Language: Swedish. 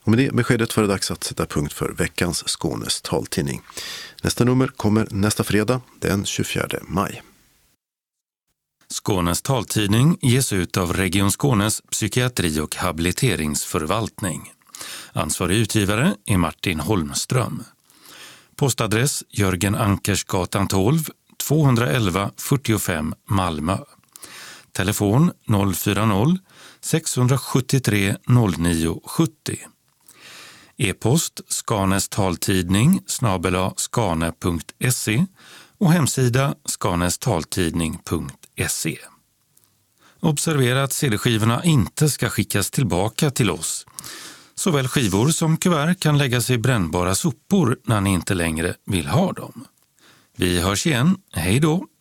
Och med det beskedet var det dags att sätta punkt för veckans Skånes taltidning. Nästa nummer kommer nästa fredag, den 24 maj. Skånes taltidning ges ut av Region Skånes psykiatri- och habiliteringsförvaltning. Ansvarig utgivare är Martin Holmström. Postadress Jörgen Ankersgatan 12, 211 45 Malmö. Telefon 040 673 0970. E-post skanestaltidning @skane.se och hemsida skanestaltidning.se. Observera att CD-skivorna inte ska skickas tillbaka till oss. Såväl skivor som kuvert kan läggas i brännbara sopor när ni inte längre vill ha dem. Vi hörs igen. Hej då!